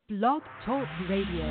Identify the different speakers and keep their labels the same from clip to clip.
Speaker 1: Blog Talk Radio.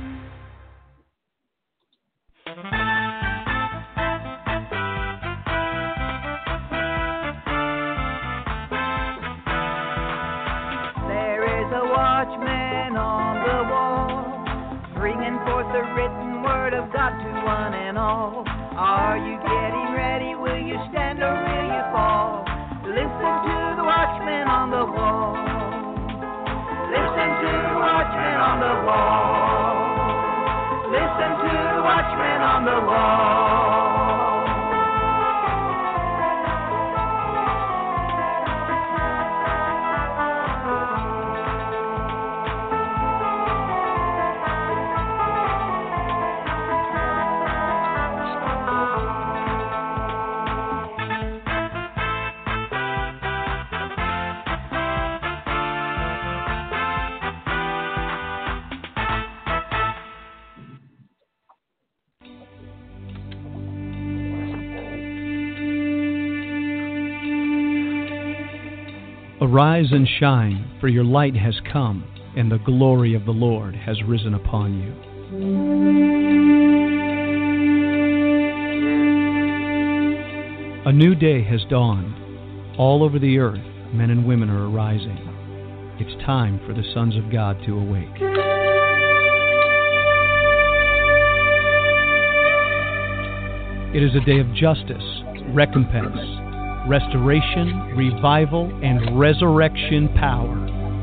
Speaker 2: Watchman on the wall, bringing forth the written word of God to one and all. Are you getting ready? Will you stand or will you fall? Listen to the watchman on the wall. Listen to the watchman on the wall. Listen to the watchman on the wall.
Speaker 3: Arise and shine, for your light has come, and the glory of the Lord has risen upon you. A new day has dawned. All over the earth, men and women are arising. It's time for the sons of God to awake. It is a day of justice, recompense, restoration, revival, and resurrection power.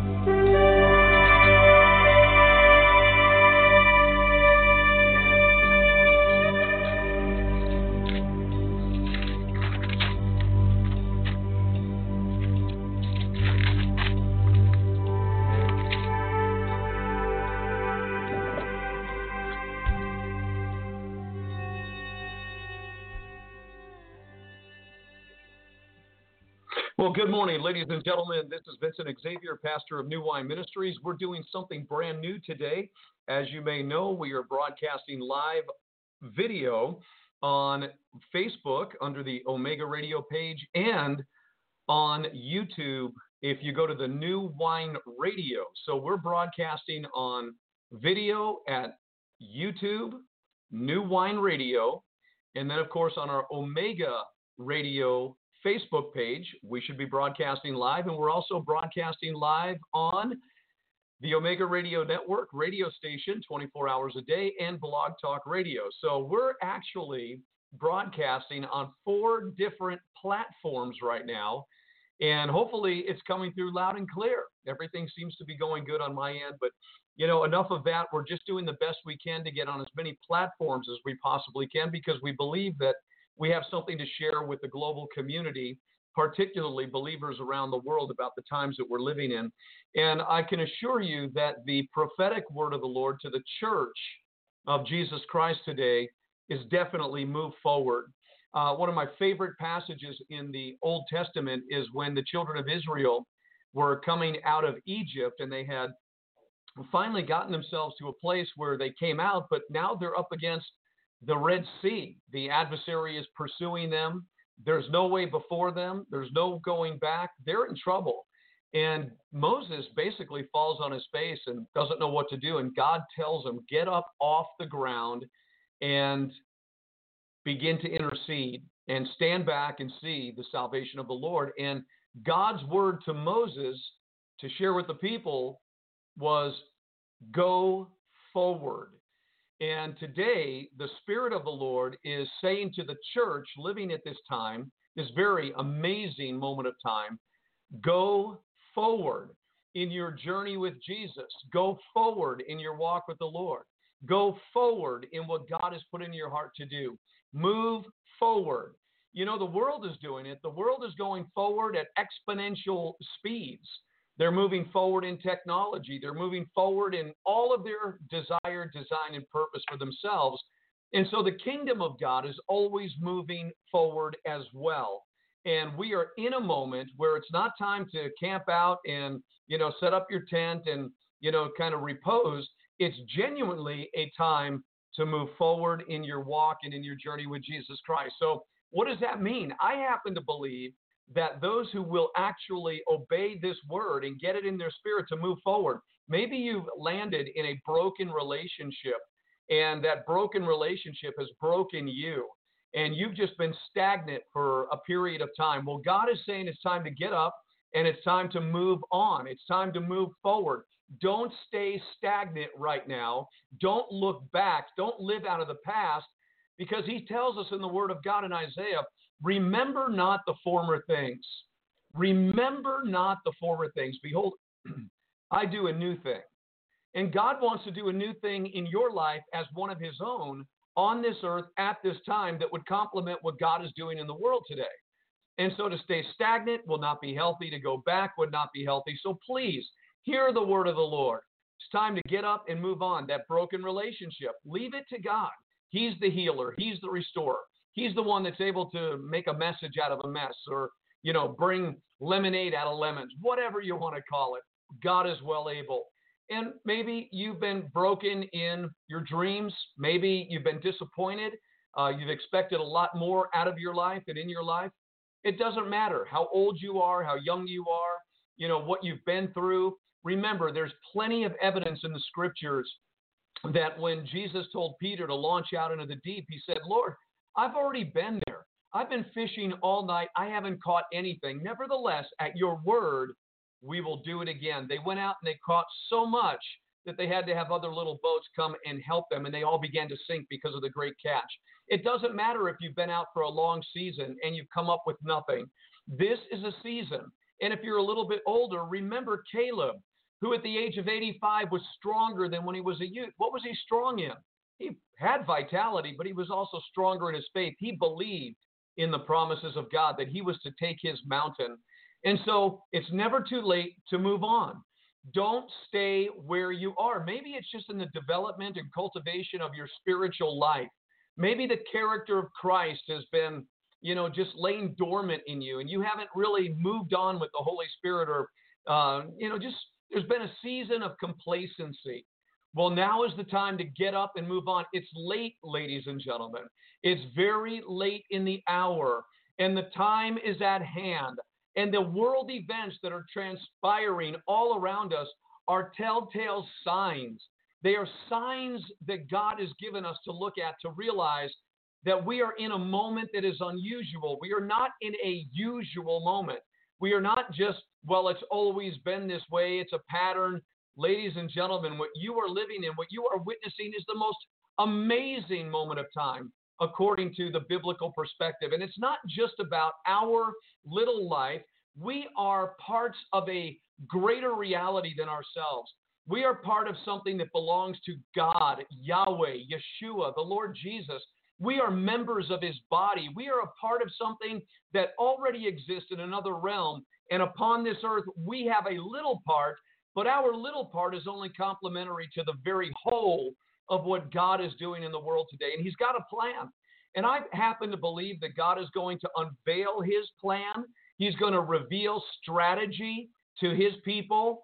Speaker 4: Well, good morning, ladies and gentlemen. This is Vincent Xavier, pastor of New Wine Ministries. We're doing something brand new today. As you may know, we are broadcasting live video on Facebook under the Omega Radio page and on YouTube if you go to the New Wine Radio. So we're broadcasting on video at YouTube, New Wine Radio, and then, of course, on our Omega Radio Facebook page. We should be broadcasting live, and we're also broadcasting live on the Omega Radio Network radio station 24 hours a day and Blog Talk Radio. So we're actually broadcasting on 4 different platforms right now, and hopefully it's coming through loud and clear. Everything seems to be going good on my end, but enough of that. We're just doing the best we can to get on as many platforms as we possibly can, because we believe that we have something to share with the global community, particularly believers around the world, about the times that we're living in. And I can assure you that the prophetic word of the Lord to the church of Jesus Christ today is definitely move forward. One of my favorite passages in the Old Testament is when the children of Israel were coming out of Egypt, and they had finally gotten themselves to a place where they came out, but now they're up against the Red Sea. The adversary is pursuing them. There's no way before them. There's no going back. They're in trouble. And Moses basically falls on his face and doesn't know what to do. And God tells him, get up off the ground and begin to intercede and stand back and see the salvation of the Lord. And God's word to Moses to share with the people was, go forward. And today, the Spirit of the Lord is saying to the church living at this time, this very amazing moment of time, go forward in your journey with Jesus. Go forward in your walk with the Lord. Go forward in what God has put in your heart to do. Move forward. The world is doing it. The world is going forward at exponential speeds. They're moving forward in technology. They're moving forward in all of their desired design and purpose for themselves. And so the kingdom of God is always moving forward as well. And we are in a moment where it's not time to camp out and, set up your tent and, kind of repose. It's genuinely a time to move forward in your walk and in your journey with Jesus Christ. So what does that mean? I happen to believe that those who will actually obey this word and get it in their spirit to move forward. Maybe you've landed in a broken relationship, and that broken relationship has broken you, and you've just been stagnant for a period of time. Well, God is saying it's time to get up, and it's time to move on. It's time to move forward. Don't stay stagnant right now. Don't look back. Don't live out of the past, because he tells us in the Word of God in Isaiah, remember not the former things. Remember not the former things. Behold, I do a new thing. And God wants to do a new thing in your life as one of his own on this earth at this time that would complement what God is doing in the world today. And so to stay stagnant will not be healthy. To go back would not be healthy. So please, hear the word of the Lord. It's time to get up and move on. That broken relationship, leave it to God. He's the healer. He's the restorer. He's the one that's able to make a message out of a mess, or, bring lemonade out of lemons, whatever you want to call it. God is well able. And maybe you've been broken in your dreams. Maybe you've been disappointed. You've expected a lot more out of your life and in your life. It doesn't matter how old you are, how young you are, what you've been through. Remember, there's plenty of evidence in the scriptures that when Jesus told Peter to launch out into the deep, he said, Lord, I've already been there. I've been fishing all night. I haven't caught anything. Nevertheless, at your word, we will do it again. They went out and they caught so much that they had to have other little boats come and help them, and they all began to sink because of the great catch. It doesn't matter if you've been out for a long season and you've come up with nothing. This is a season. And if you're a little bit older, remember Caleb, who at the age of 85 was stronger than when he was a youth. What was he strong in? He had vitality, but he was also stronger in his faith. He believed in the promises of God that he was to take his mountain. And so it's never too late to move on. Don't stay where you are. Maybe it's just in the development and cultivation of your spiritual life. Maybe the character of Christ has been, just laying dormant in you, and you haven't really moved on with the Holy Spirit, or, there's been a season of complacency. Well, now is the time to get up and move on. It's late, ladies and gentlemen. It's very late in the hour, and the time is at hand. And the world events that are transpiring all around us are telltale signs. They are signs that God has given us to look at, to realize that we are in a moment that is unusual. We are not in a usual moment. We are not just, well, it's always been this way. It's a pattern. Ladies and gentlemen, what you are living in, what you are witnessing is the most amazing moment of time, according to the biblical perspective. And it's not just about our little life. We are parts of a greater reality than ourselves. We are part of something that belongs to God, Yahweh, Yeshua, the Lord Jesus. We are members of his body. We are a part of something that already exists in another realm. And upon this earth, we have a little part, but our little part is only complementary to the very whole of what God is doing in the world today. And he's got a plan. And I happen to believe that God is going to unveil his plan. He's going to reveal strategy to his people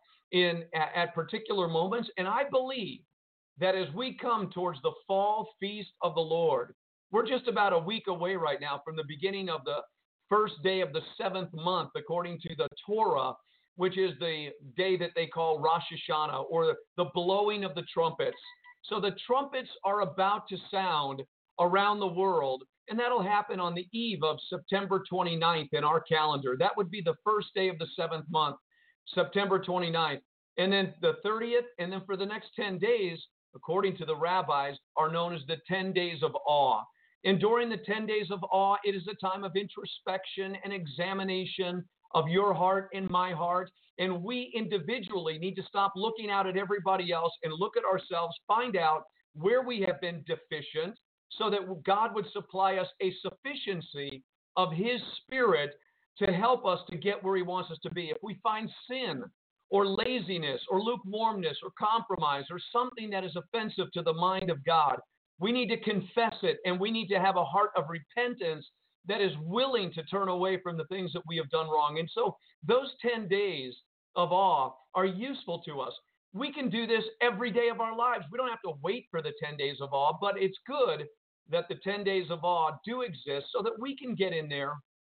Speaker 4: at particular moments. And I believe that as we come towards the fall feast of the Lord, we're just about a week away right now from the beginning of the first day of the 7th month, according to the Torah, which is the day that they call Rosh Hashanah, or the blowing of the trumpets. So the trumpets are about to sound around the world, and that'll happen on the eve of September 29th in our calendar. That would be the first day of the 7th month, September 29th. And then the 30th, and then for the next 10 days, according to the rabbis, are known as the 10 days of awe. And during the 10 days of awe, it is a time of introspection and examination of your heart and my heart. And we individually need to stop looking out at everybody else and look at ourselves, find out where we have been deficient, so that God would supply us a sufficiency of his Spirit to help us to get where he wants us to be. If we find sin or laziness or lukewarmness or compromise or something that is offensive to the mind of God, we need to confess it, and we need to have a heart of repentance that is willing to turn away from the things that we have done wrong. And so those 10 days of awe are useful to us. We can do this every day of our lives. We don't have to wait for the 10 days of awe, but it's good that the 10 days of awe do exist so that we can get in there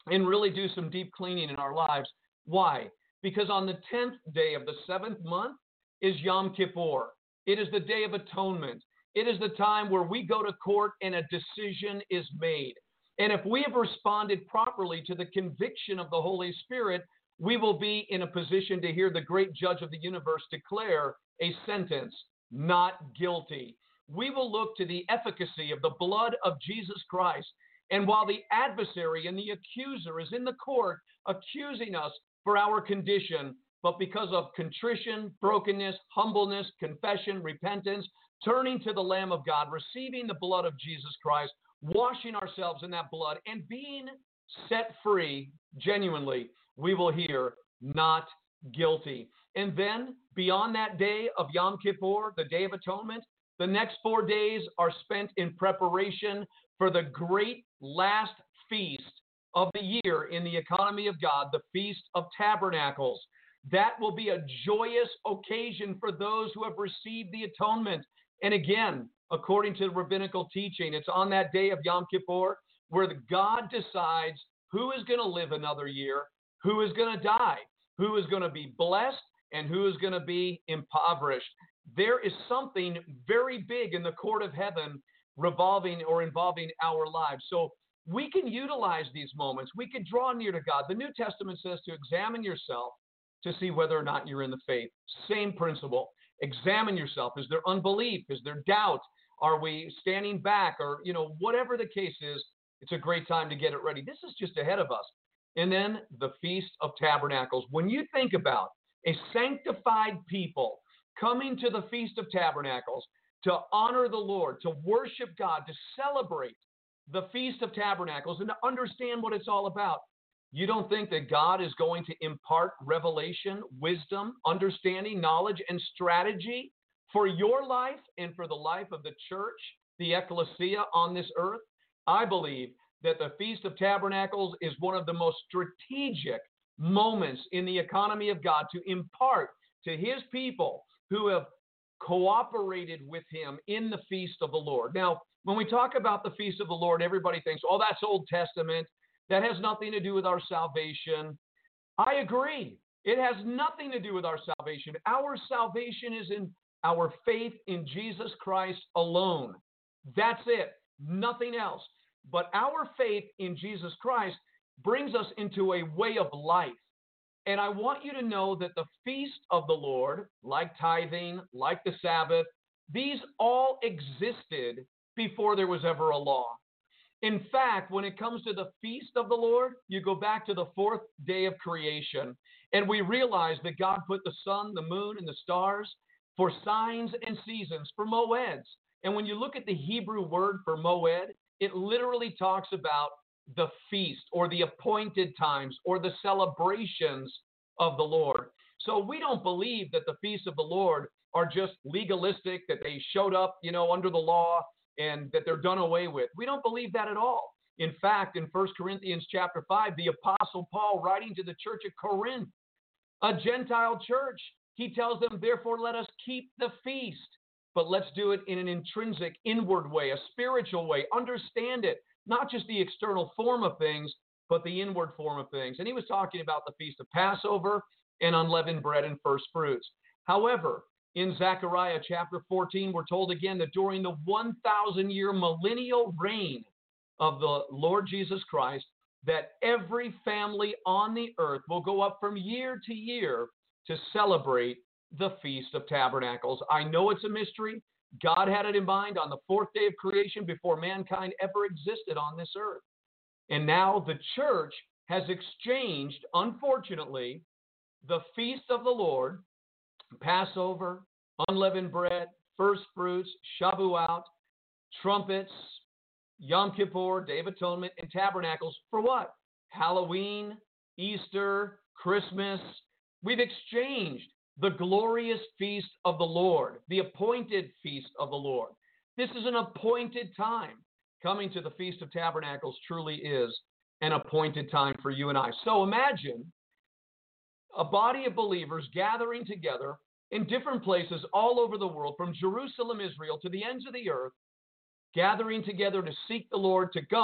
Speaker 4: and really do some deep cleaning in our lives. Why? Because on the 10th day of the 7th month is Yom Kippur. It is the Day of Atonement. It is the time where we go to court and a decision is made. And if we have responded properly to the conviction of the Holy Spirit, we will be in a position to hear the great judge of the universe declare a sentence, not guilty. We will look to the efficacy of the blood of Jesus Christ. And while the adversary and the accuser is in the court accusing us for our condition, but because of contrition, brokenness, humbleness, confession, repentance, turning to the Lamb of God, receiving the blood of Jesus Christ, washing ourselves in that blood, and being set free genuinely, we will hear not guilty. And then beyond that day of Yom Kippur, the Day of Atonement, the next 4 days are spent in preparation for the great last feast of the year in the economy of God, the Feast of Tabernacles. That will be a joyous occasion for those who have received the atonement. And again, according to rabbinical teaching, it's on that day of Yom Kippur where God decides who is going to live another year, who is going to die, who is going to be blessed, and who is going to be impoverished. There is something very big in the court of heaven revolving or involving our lives. So we can utilize these moments. We can draw near to God. The New Testament says to examine yourself to see whether or not you're in the faith. Same principle. Examine yourself. Is there unbelief? Is there doubt? Are we standing back? Or, whatever the case is, it's a great time to get it ready. This is just ahead of us. And then the Feast of Tabernacles. When you think about a sanctified people coming to the Feast of Tabernacles to honor the Lord, to worship God, to celebrate the Feast of Tabernacles, and to understand what it's all about, you don't think that God is going to impart revelation, wisdom, understanding, knowledge, and strategy for your life and for the life of the church, the ecclesia on this earth? I believe that the Feast of Tabernacles is one of the most strategic moments in the economy of God to impart to his people who have cooperated with him in the Feast of the Lord. Now, when we talk about the Feast of the Lord, everybody thinks, oh, that's Old Testament. That has nothing to do with our salvation. I agree. It has nothing to do with our salvation. Our salvation is in our faith in Jesus Christ alone. That's it. Nothing else. But our faith in Jesus Christ brings us into a way of life. And I want you to know that the Feast of the Lord, like tithing, like the Sabbath, these all existed before there was ever a law. In fact, when it comes to the Feast of the Lord, you go back to the 4th day of creation, and we realize that God put the sun, the moon, and the stars for signs and seasons, for moeds. And when you look at the Hebrew word for moed, it literally talks about the feast or the appointed times or the celebrations of the Lord. So we don't believe that the feasts of the Lord are just legalistic, that they showed up, under the law and that they're done away with. We don't believe that at all. In fact, in 1 Corinthians chapter 5, the Apostle Paul, writing to the church at Corinth, a Gentile church, he tells them, therefore, let us keep the feast, but let's do it in an intrinsic, inward way, a spiritual way. Understand it, not just the external form of things, but the inward form of things. And he was talking about the Feast of Passover and unleavened bread and first fruits. However, in Zechariah chapter 14, we're told again that during the 1,000-year millennial reign of the Lord Jesus Christ, that every family on the earth will go up from year to year to celebrate the Feast of Tabernacles. I know it's a mystery. God had it in mind on the 4th day of creation before mankind ever existed on this earth. And now the church has exchanged, unfortunately, the Feast of the Lord, Passover, unleavened bread, first fruits, Shavuot, trumpets, Yom Kippur, Day of Atonement, and Tabernacles for what? Halloween, Easter, Christmas. We've exchanged the glorious feast of the Lord, the appointed feast of the Lord. This is an appointed time. Coming to the Feast of Tabernacles truly is an appointed time for you and I. So imagine a body of believers gathering together in different places all over the world, from Jerusalem, Israel, to the ends of the earth, gathering together to seek the Lord, to come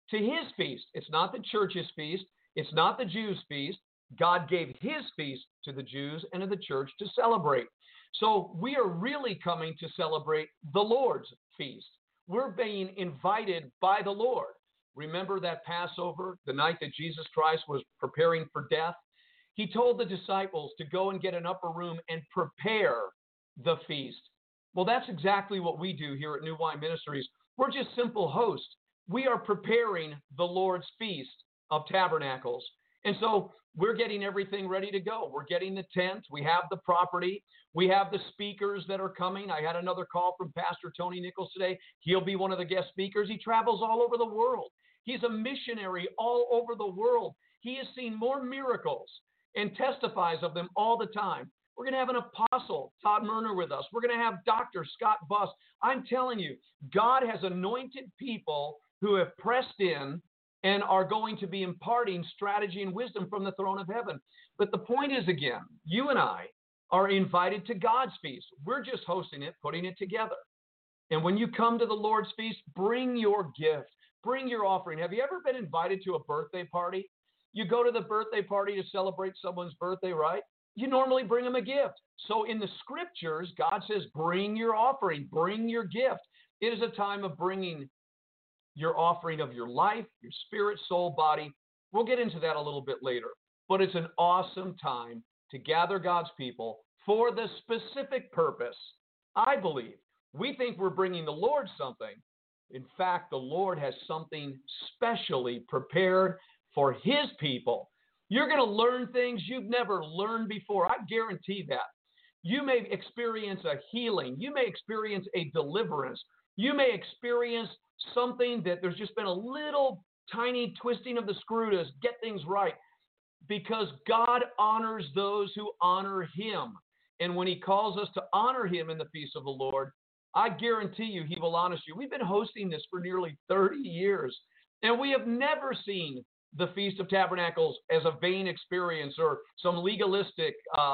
Speaker 4: to his feast. It's not the church's feast. It's not the Jews' feast. God gave his feast to the Jews and to the church to celebrate. So we are really coming to celebrate the Lord's feast. We're being invited by the Lord. Remember that Passover, the night that Jesus Christ was preparing for death? He told the disciples to go and get an upper room and prepare the feast. Well, that's exactly what we do here at New Wine Ministries. We're just simple hosts. We are preparing the Lord's Feast of Tabernacles. And so we're getting everything ready to go. We're getting the tent. We have the property. We have the speakers that are coming. I had another call from Pastor Tony Nichols today. He'll be one of the guest speakers. He travels all over the world. He's a missionary all over the world. He has seen more miracles and testifies of them all the time. We're going to have an apostle, Todd Murner, with us. We're going to have Dr. Scott Buss. I'm telling you, God has anointed people who have pressed in and are going to be imparting strategy and wisdom from the throne of heaven. But the point is, again, you and I are invited to God's feast. We're just hosting it, putting it together. And when you come to the Lord's feast, bring your gift, bring your offering. Have you ever been invited to a birthday party? You go to the birthday party to celebrate someone's birthday, right? You normally bring them a gift. So in the scriptures, God says, bring your offering, bring your gift. It is a time of bringing your offering of your life, your spirit, soul, body. We'll get into that a little bit later. But it's an awesome time to gather God's people for the specific purpose. I believe. We think we're bringing the Lord something. In fact, the Lord has something specially prepared for his people. You're going to learn things you've never learned before. I guarantee that. You may experience a healing. You may experience a deliverance. You may experience something that there's just been a little tiny twisting of the screw to get things right, because God honors those who honor him. And when he calls us to honor him in the feast of the Lord, I guarantee you he will honor you. We've been hosting this for nearly 30 years, and we have never seen the Feast of Tabernacles as a vain experience or some legalistic,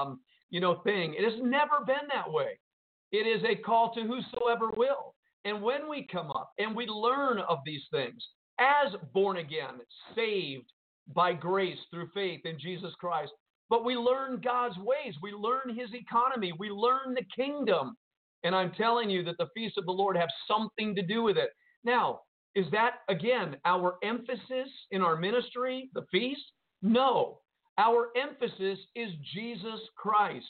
Speaker 4: thing. It has never been that way. It is a call to whosoever will. And when we come up and we learn of these things as born again, saved by grace through faith in Jesus Christ, but we learn God's ways, we learn his economy, we learn the kingdom. And I'm telling you that the feast of the Lord have something to do with it. Now, is that, again, our emphasis in our ministry, the feast? No. Our emphasis is Jesus Christ,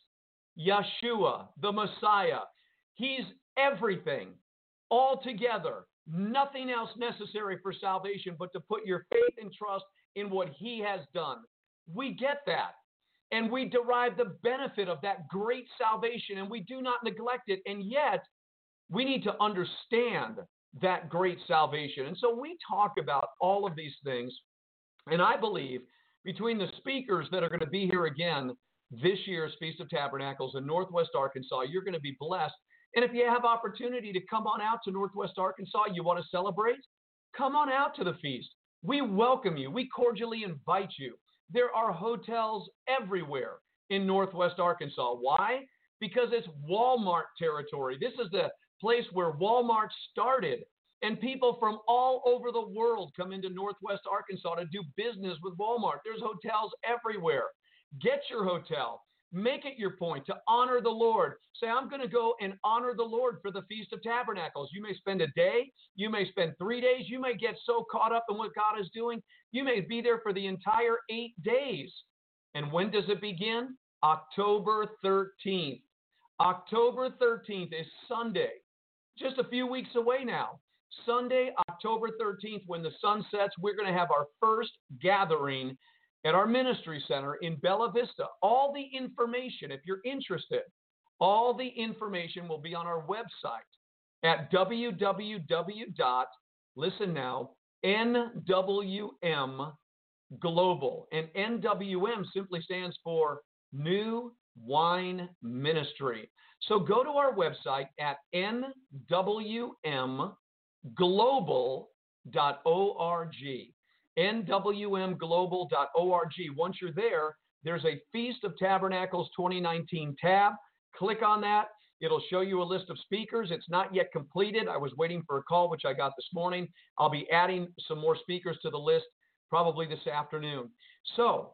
Speaker 4: Yeshua, the Messiah. He's everything, altogether. Nothing else necessary for salvation but to put your faith and trust in what he has done. We get that. And we derive the benefit of that great salvation, and we do not neglect it. And yet, we need to understand that great salvation. And so we talk about all of these things. And I believe between the speakers that are going to be here again this year's Feast of Tabernacles in Northwest Arkansas, you're going to be blessed. And if you have opportunity to come on out to Northwest Arkansas, you want to celebrate, come on out to the feast. We welcome you. We cordially invite you. There are hotels everywhere in Northwest Arkansas. Why? Because it's Walmart territory. This is the place where Walmart started, and people from all over the world come into Northwest Arkansas to do business with Walmart. There's hotels everywhere. Get your hotel. Make it your point to honor the Lord. Say, I'm going to go and honor the Lord for the Feast of Tabernacles. You may spend a day. You may spend 3 days. You may get so caught up in what God is doing. You may be there for the entire 8 days. And when does it begin? October 13th. October 13th is Sunday. Just a few weeks away now. Sunday, October 13th, when the sun sets, we're going to have our first gathering at our ministry center in Bella Vista. All the information, if you're interested, all the information will be on our website at listen now, NWM Global. And NWM simply stands for New Wine Ministry. So go to our website at nwmglobal.org. nwmglobal.org. Once you're there, there's a Feast of Tabernacles 2019 tab. Click on that. It'll show you a list of speakers. It's not yet completed. I was waiting for a call, which I got this morning. I'll be adding some more speakers to the list probably this afternoon. So,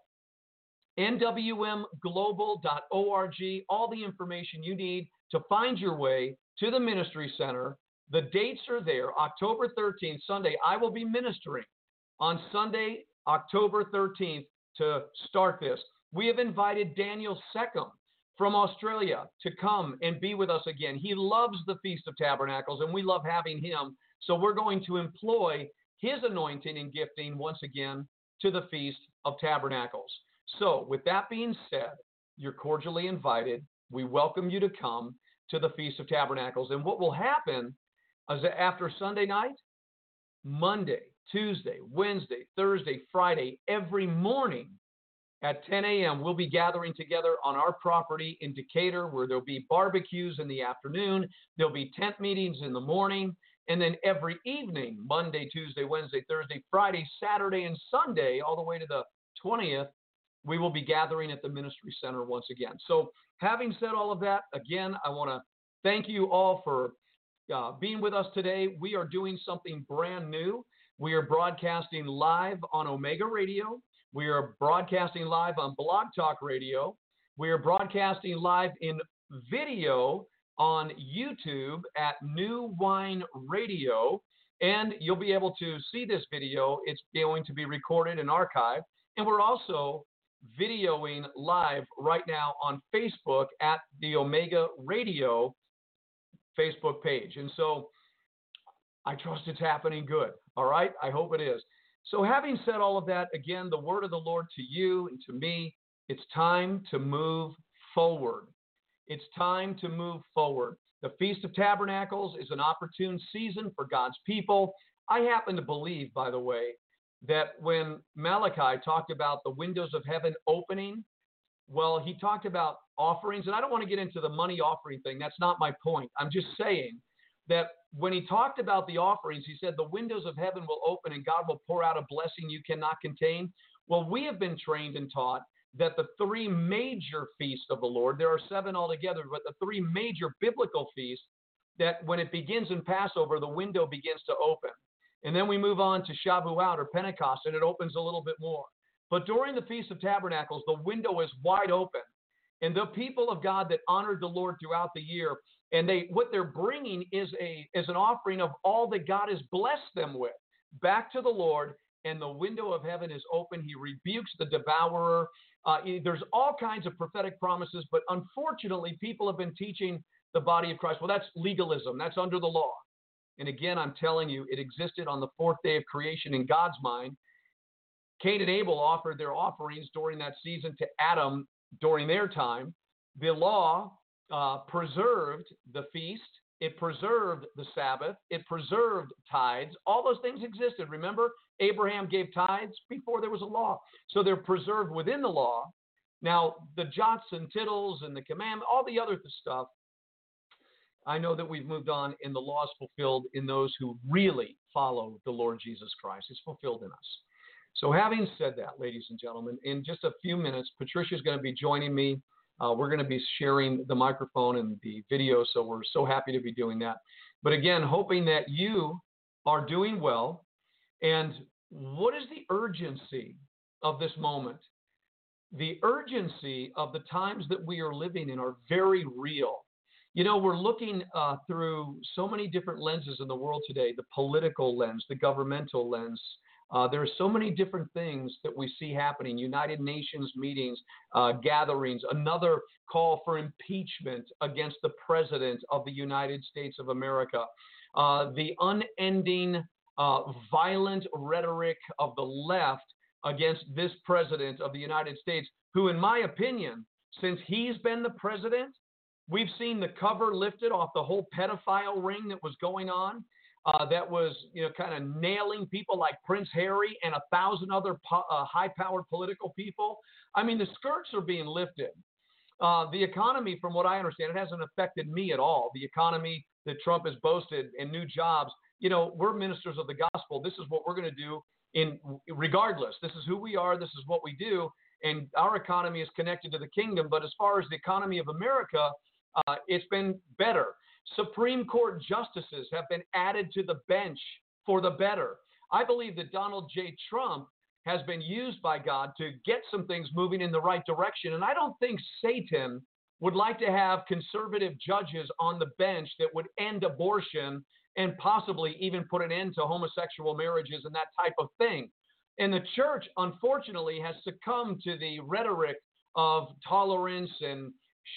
Speaker 4: nwmglobal.org, all the information you need to find your way to the Ministry Center. The dates are there. October 13th, Sunday, I will be ministering on Sunday, October 13th, to start this. We have invited Daniel Seckham from Australia to come and be with us again. He loves the Feast of Tabernacles, and we love having him. So we're going to employ his anointing and gifting once again to the Feast of Tabernacles. So with that being said, you're cordially invited. We welcome you to come to the Feast of Tabernacles. And what will happen is that after Sunday night, Monday, Tuesday, Wednesday, Thursday, Friday, every morning at 10 a.m., we'll be gathering together on our property in Decatur, where there'll be barbecues in the afternoon. There'll be tent meetings in the morning. And then every evening, Monday, Tuesday, Wednesday, Thursday, Friday, Saturday, and Sunday, all the way to the 20th, we will be gathering at the Ministry Center once again. So having said all of that, again, I want to thank you all for being with us today. We are doing something brand new. We are broadcasting live on Omega Radio. We are broadcasting live on Blog Talk Radio. We are broadcasting live in video on YouTube at New Wine Radio. And you'll be able to see this video. It's going to be recorded and archived. And we're also videoing live right now on Facebook at the Omega Radio Facebook page. And so I trust it's happening good. All right? I hope it is. So having said all of that, again, the word of the Lord to you and to me, it's time to move forward. It's time to move forward. The Feast of Tabernacles is an opportune season for God's people. I happen to believe, by the way, that when Malachi talked about the windows of heaven opening, well, he talked about offerings, and I don't want to get into the money offering thing. That's not my point. I'm just saying that when he talked about the offerings, he said the windows of heaven will open and God will pour out a blessing you cannot contain. Well, we have been trained and taught that the three major feasts of the Lord, there are 7 altogether, but the 3 major biblical feasts, that when it begins in Passover, the window begins to open. And then we move on to Shavuot or Pentecost, and it opens a little bit more. But during the Feast of Tabernacles, the window is wide open. And the people of God that honored the Lord throughout the year, and what they're bringing is an offering of all that God has blessed them with back to the Lord, and the window of heaven is open. He rebukes the devourer. There's all kinds of prophetic promises, but unfortunately, people have been teaching the body of Christ, well, that's legalism. That's under the law. And again, I'm telling you, it existed on the 4th day of creation in God's mind. Cain and Abel offered their offerings during that season to Adam during their time. The law preserved the feast. It preserved the Sabbath. It preserved tithes. All those things existed. Remember, Abraham gave tithes before there was a law. So they're preserved within the law. Now, the jots and tittles and the commandment, all the other stuff, I know that we've moved on, and the law is fulfilled in those who really follow the Lord Jesus Christ. It's fulfilled in us. So having said that, ladies and gentlemen, in just a few minutes, Patricia is going to be joining me. We're going to be sharing the microphone and the video, so we're so happy to be doing that. But again, hoping that you are doing well. And what is the urgency of this moment? The urgency of the times that we are living in are very real. You know, we're looking through so many different lenses in the world today, the political lens, the governmental lens. There are so many different things that we see happening, United Nations meetings, gatherings, another call for impeachment against the President of the United States of America, the unending violent rhetoric of the left against this President of the United States, who, in my opinion, since he's been the president, we've seen the cover lifted off the whole pedophile ring that was going on. That was, kind of nailing people like Prince Harry and 1,000 other high-powered political people. I mean, the skirts are being lifted. The economy, from what I understand, it hasn't affected me at all. The economy that Trump has boasted and new jobs, we're ministers of the gospel. This is what we're going to do regardless. This is who we are. This is what we do. And our economy is connected to the kingdom. But as far as the economy of America, It's been better. Supreme Court justices have been added to the bench for the better. I believe that Donald J. Trump has been used by God to get some things moving in the right direction. And I don't think Satan would like to have conservative judges on the bench that would end abortion and possibly even put an end to homosexual marriages and that type of thing. And the church, unfortunately, has succumbed to the rhetoric of tolerance and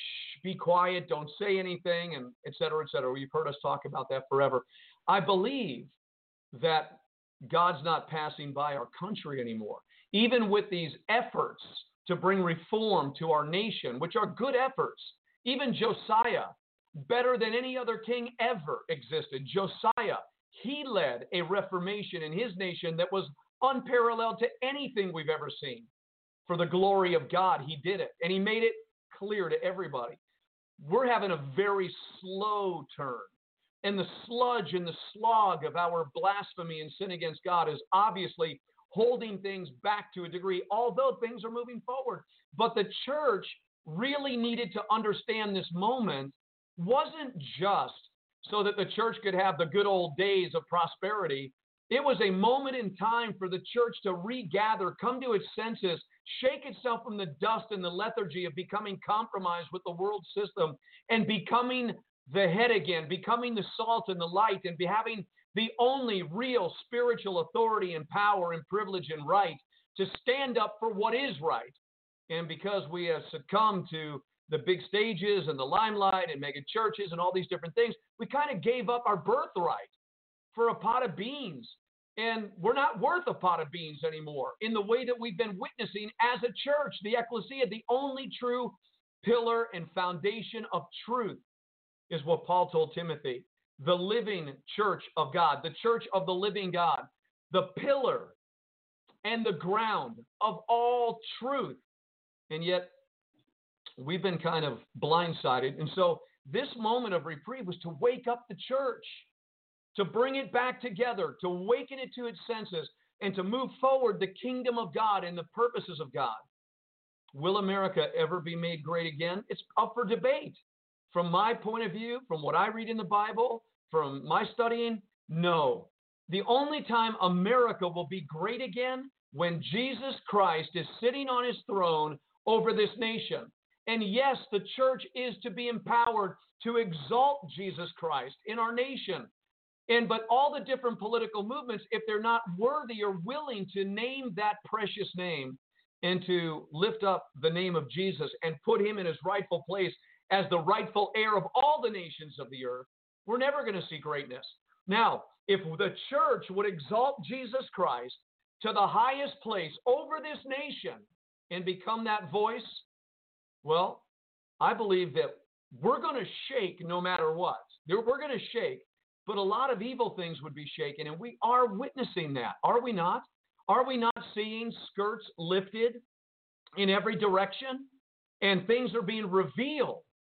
Speaker 4: be quiet, don't say anything, and et cetera, et cetera. You've heard us talk about that forever. I believe that God's not passing by our country anymore. Even with these efforts to bring reform to our nation, which are good efforts, even Josiah, better than any other king ever existed, Josiah, he led a reformation in his nation that was unparalleled to anything we've ever seen. For the glory of God, he did it, and he made it clear to everybody. We're having a very slow turn, and the sludge and the slog of our blasphemy and sin against God is obviously holding things back to a degree, although things are moving forward. But the church really needed to understand this moment wasn't just so that the church could have the good old days of prosperity. It was a moment in time for the church to regather, come to its senses, shake itself from the dust and the lethargy of becoming compromised with the world system and becoming the head again, becoming the salt and the light, and having the only real spiritual authority and power and privilege and right to stand up for what is right. And because we have succumbed to the big stages and the limelight and mega churches and all these different things, we kind of gave up our birthright for a pot of beans. And we're not worth a pot of beans anymore in the way that we've been witnessing as a church, the ecclesia, the only true pillar and foundation of truth is what Paul told Timothy, the living church of God, the church of the living God, the pillar and the ground of all truth. And yet we've been kind of blindsided. And so this moment of reprieve was to wake up the church, to bring it back together, to awaken it to its senses, and to move forward the kingdom of God and the purposes of God. Will America ever be made great again? It's up for debate. From my point of view, from what I read in the Bible, from my studying, no. The only time America will be great again when Jesus Christ is sitting on his throne over this nation. And yes, the church is to be empowered to exalt Jesus Christ in our nation. But all the different political movements, if they're not worthy or willing to name that precious name and to lift up the name of Jesus and put him in his rightful place as the rightful heir of all the nations of the earth, we're never going to see greatness. Now, if the church would exalt Jesus Christ to the highest place over this nation and become that voice, well, I believe that we're going to shake no matter what. We're going to shake. But a lot of evil things would be shaken, and we are witnessing that, are we not? Are we not seeing skirts lifted in every direction, and things are being revealed?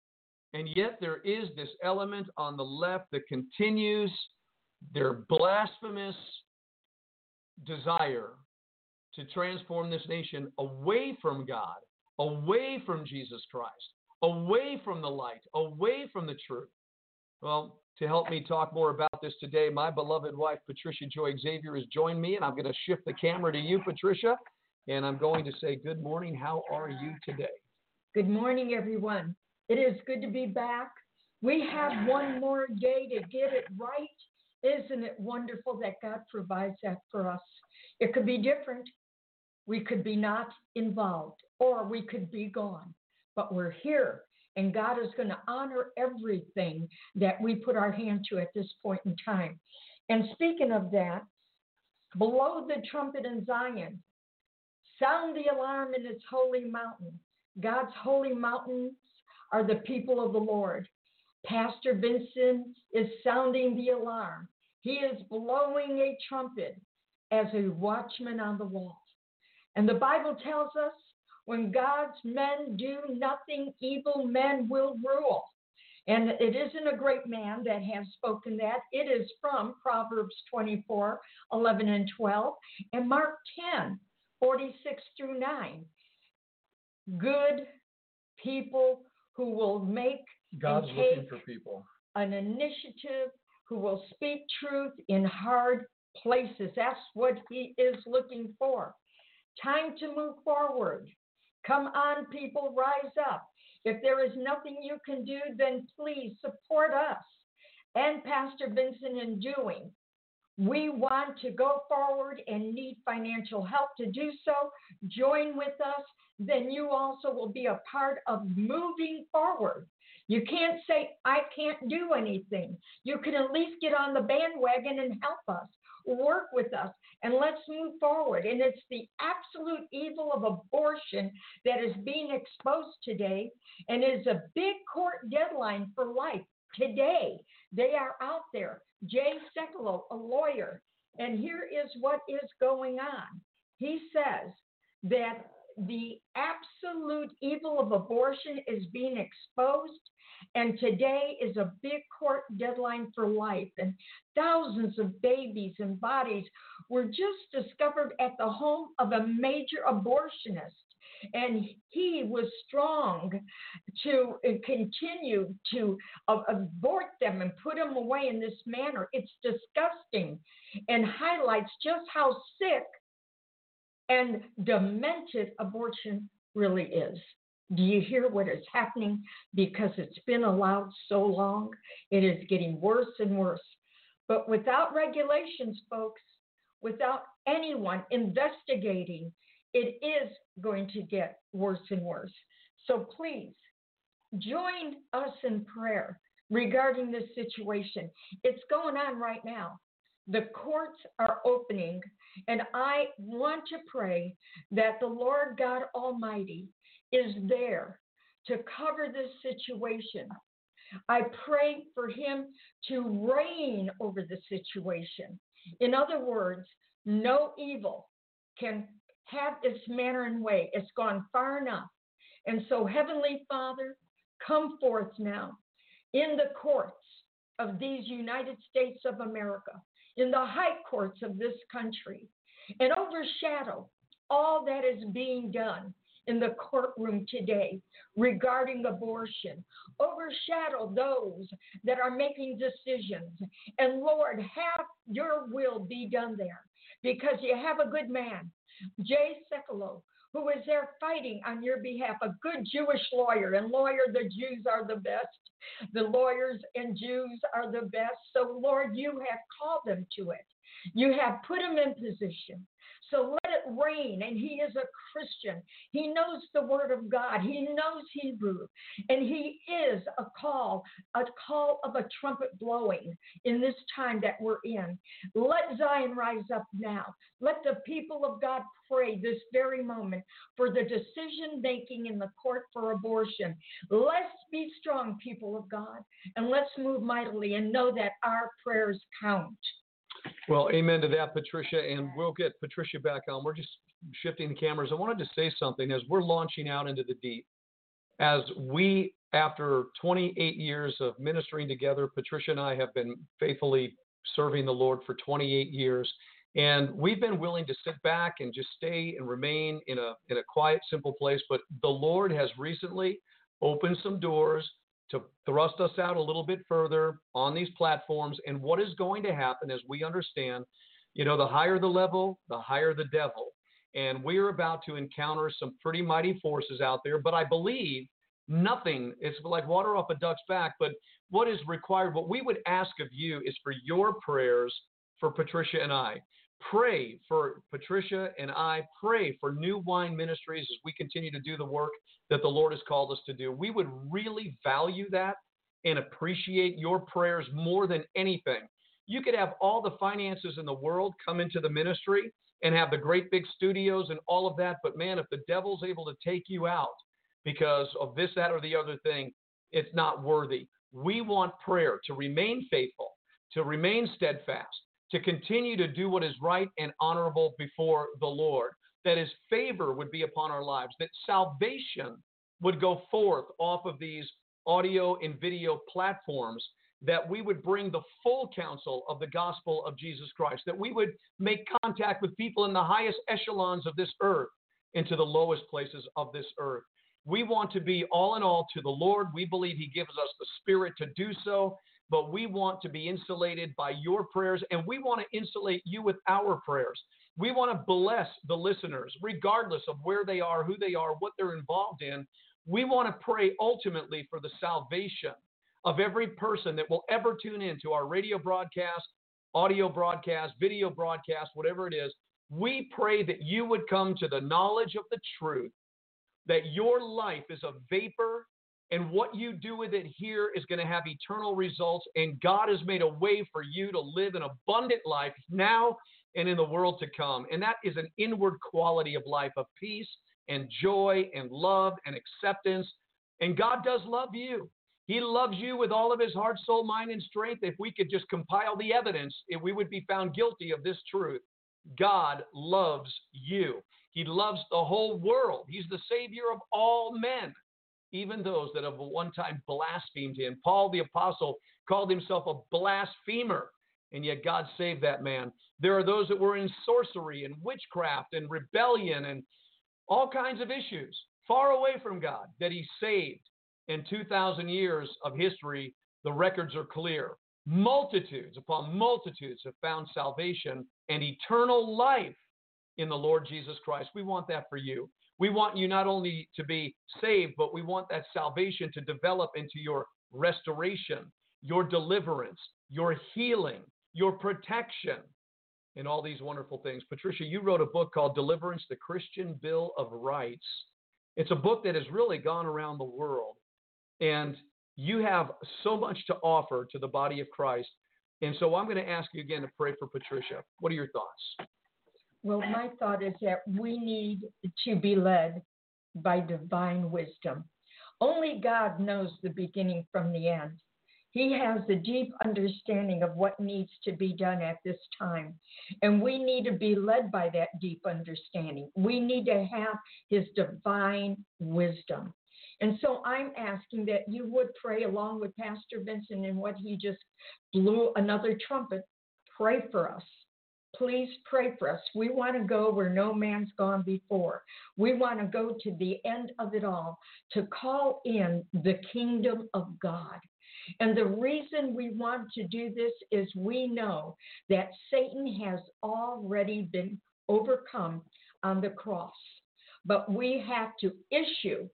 Speaker 4: And yet there is this element on the left that continues their blasphemous desire to transform this nation away from God, away from Jesus Christ, away from the light, away from the truth. Well, to help me talk more about this today, my beloved wife, Patricia Joy Xavier, has joined me, and I'm going to shift the camera to you, Patricia, and I'm going to say good morning. How are you today?
Speaker 5: Good morning, everyone. It is good to be back. We have one more day to get it right. Isn't it wonderful that God provides that for us? It could be different. We could be not involved, or we could be gone, but we're here. And God is going to honor everything that we put our hand to at this point in time. And speaking of that, blow the trumpet in Zion. Sound the alarm in its holy mountain. God's holy mountains are the people of the Lord. Pastor Vincent is sounding the alarm. He is blowing a trumpet as a watchman on the wall. And the Bible tells us, when God's men do nothing, evil men will rule. And it isn't a great man that has spoken that. It is from Proverbs 24, 11 and 12, and Mark 10, 46 through 9. Good people who will make
Speaker 4: God's
Speaker 5: and
Speaker 4: looking
Speaker 5: take
Speaker 4: for people.
Speaker 5: an initiative, who will speak truth in hard places. That's what he is looking for. Time to move forward. Come on, people, rise up. If there is nothing you can do, then please support us and Pastor Vincent in doing. We want to go forward and need financial help to do so. Join with us. Then you also will be a part of moving forward. You can't say, I can't do anything. You can at least get on the bandwagon and help us, work with us, and let's move forward. And it's the absolute evil of abortion that is being exposed today and is a big court deadline for life. Today, they are out there. Jay Sekulow, a lawyer, and here is what is going on. He says that the absolute evil of abortion is being exposed, and today is a big court deadline for life. And thousands of babies and bodies were just discovered at the home of a major abortionist. And he was strong to continue to abort them and put them away in this manner. It's disgusting and highlights just how sick and demented abortion really is. Do you hear what is happening? Because it's been allowed so long, it is getting worse and worse. But without regulations, folks, without anyone investigating, it is going to get worse and worse. So please, join us in prayer regarding this situation. It's going on right now. The courts are opening, and I want to pray that the Lord God Almighty is there to cover this situation. I pray for him to reign over the situation. In other words, no evil can have its manner and way. It's gone far enough. And so, Heavenly Father, come forth now in the courts of these United States of America, in the high courts of this country, and overshadow all that is being done in the courtroom today regarding abortion. Overshadow those that are making decisions. And Lord, have your will be done there, because you have a good man, Jay Sekulow, who is there fighting on your behalf, a good Jewish lawyer. And lawyer, the Jews are the best. The lawyers and Jews are the best. So, Lord, you have called them to it. You have put them in position. So let it rain. And he is a Christian. He knows the word of God. He knows Hebrew. And he is a call of a trumpet blowing in this time that we're in. Let Zion rise up now. Let the people of God pray this very moment for the decision making in the court for abortion. Let's be strong, people of God, and let's move mightily and know that our prayers count.
Speaker 4: Well, amen to that, Patricia, and we'll get Patricia back on. We're just shifting the cameras. I wanted to say something as we're launching out into the deep. As we, after 28 years of ministering together, Patricia and I have been faithfully serving the Lord for 28 years, and we've been willing to sit back and just stay and remain in a quiet, simple place. But the Lord has recently opened some doors to thrust us out a little bit further on these platforms. And what is going to happen, as we understand, the higher the level, the higher the devil. And we're about to encounter some pretty mighty forces out there. But I believe nothing, it's like water off a duck's back. But what is required, what we would ask of you is for your prayers for Patricia and I. Pray for Patricia and I. Pray for New Wine Ministries as we continue to do the work that the Lord has called us to do. We would really value that and appreciate your prayers more than anything. You could have all the finances in the world come into the ministry and have the great big studios and all of that, but man, if the devil's able to take you out because of this, that, or the other thing, it's not worthy. We want prayer to remain faithful, to remain steadfast, to continue to do what is right and honorable before the Lord, that his favor would be upon our lives, that salvation would go forth off of these audio and video platforms, that we would bring the full counsel of the gospel of Jesus Christ, that we would make contact with people in the highest echelons of this earth into the lowest places of this earth. We want to be all in all to the Lord. We believe He gives us the Spirit to do so, but we want to be insulated by your prayers, and we want to insulate you with our prayers. We want to bless the listeners, regardless of where they are, who they are, what they're involved in. We want to pray ultimately for the salvation of every person that will ever tune in to our radio broadcast, audio broadcast, video broadcast, whatever it is. We pray that you would come to the knowledge of the truth, that your life is a vapor, and what you do with it here is going to have eternal results, and God has made a way for you to live an abundant life now and in the world to come. And that is an inward quality of life of peace and joy and love and acceptance. And God does love you. He loves you with all of His heart, soul, mind, and strength. If we could just compile the evidence, we would be found guilty of this truth. God loves you. He loves the whole world. He's the Savior of all men, even those that have one time blasphemed Him. Paul the Apostle called himself a blasphemer, and yet God saved that man. There are those that were in sorcery and witchcraft and rebellion and all kinds of issues far away from God that He saved. In 2,000 years of history, the records are clear. Multitudes upon multitudes have found salvation and eternal life in the Lord Jesus Christ. We want that for you. We want you not only to be saved, but we want that salvation to develop into your restoration, your deliverance, your healing, your protection, and all these wonderful things. Patricia, you wrote a book called Deliverance, the Christian Bill of Rights. It's a book that has really gone around the world, and you have so much to offer to the body of Christ. And so I'm going to ask you again to pray for Patricia. What are your thoughts?
Speaker 5: Well, my thought is that we need to be led by divine wisdom. Only God knows the beginning from the end. He has a deep understanding of what needs to be done at this time. And we need to be led by that deep understanding. We need to have His divine wisdom. And so I'm asking that you would pray along with Pastor Vincent in what he just blew another trumpet. Pray for us. Please pray for us. We want to go where no man's gone before. We want to go to the end of it all, to call in the kingdom of God. And the reason we want to do this is we know that Satan has already been overcome on the cross. But we have to issue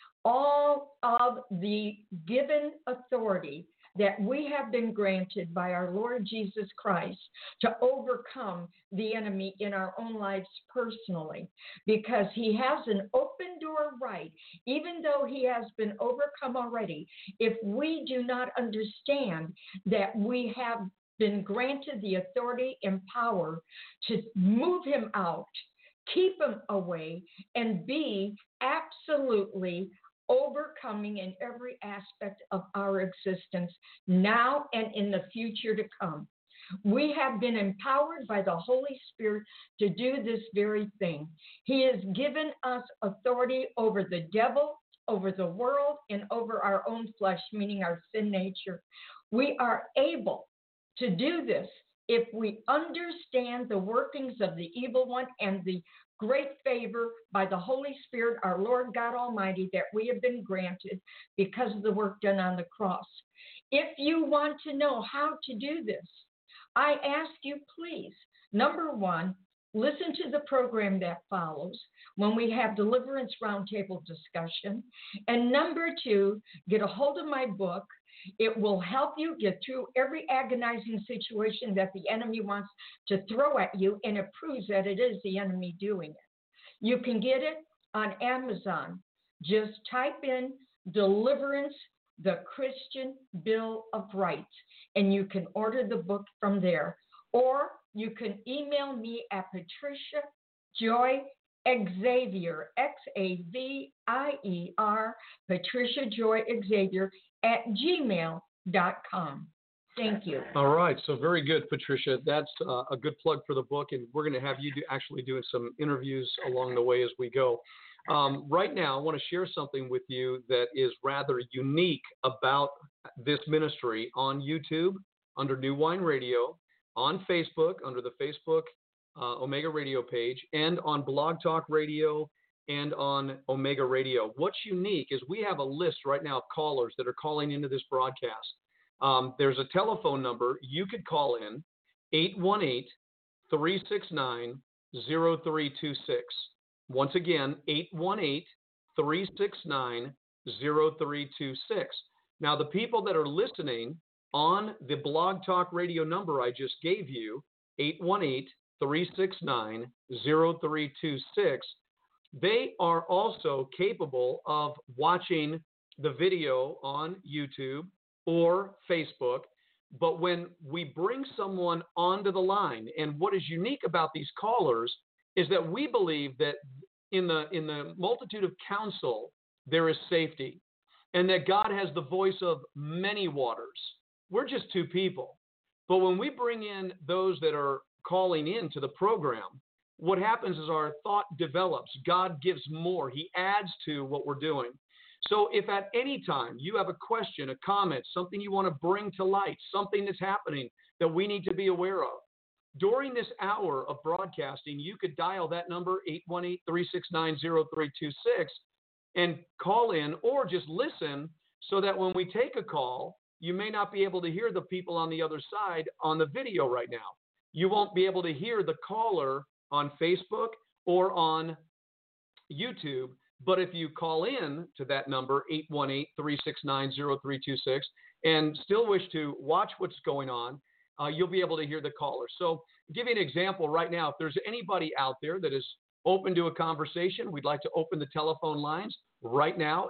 Speaker 5: all of the given authority that we have been granted by our Lord Jesus Christ to overcome the enemy in our own lives personally, because He has an open door right, even though He has been overcome already. If we do not understand that we have been granted the authority and power to move him out, keep him away, and be absolutely overcoming in every aspect of our existence now and in the future to come. We have been empowered by the Holy Spirit to do this very thing. He has given us authority over the devil, over the world, and over our own flesh, meaning our sin nature. We are able to do this if we understand the workings of the evil one and the great favor by the Holy Spirit, our Lord God Almighty, that we have been granted because of the work done on the cross. If you want to know how to do this, I ask you, please, number one, listen to the program that follows when we have Deliverance Roundtable discussion. And number two, get a hold of my book. It will help you get through every agonizing situation that the enemy wants to throw at you, and it proves that it is the enemy doing it. You can get it on Amazon. Just type in Deliverance, the Christian Bill of Rights, and you can order the book from there. Or you can email me at Patricia Joy Xavier, Xavier, Patricia Joy Xavier @gmail.com. Thank you.
Speaker 4: All right. So very good, Patricia. That's a good plug for the book, and we're going to have you actually doing some interviews along the way as we go. Right now, I want to share something with you that is rather unique about this ministry on YouTube under New Wine Radio, on Facebook under the Facebook Omega Radio page, and on Blog Talk Radio and on Omega Radio. What's unique is we have a list right now of callers that are calling into this broadcast. There's a telephone number you could call in, 818-369-0326. Once again, 818-369-0326. Now, the people that are listening on the Blog Talk Radio number I just gave you, 818-369-0326, they are also capable of watching the video on YouTube or Facebook. But when we bring someone onto the line, and what is unique about these callers is that we believe that in the multitude of counsel, there is safety, and that God has the voice of many waters. We're just two people. But when we bring in those that are calling in to the program, what happens is our thought develops. God gives more. He adds to what we're doing. So if at any time you have a question, a comment, something you want to bring to light, something that's happening that we need to be aware of, during this hour of broadcasting, you could dial that number, 818-369-0326, and call in, or just listen, so that when we take a call, you may not be able to hear the people on the other side on the video right now. You won't be able to hear the caller on Facebook or on YouTube. But if you call in to that number, 818-369-0326, and still wish to watch what's going on, you'll be able to hear the caller. So give you an example right now. If there's anybody out there that is open to a conversation, we'd like to open the telephone lines right now,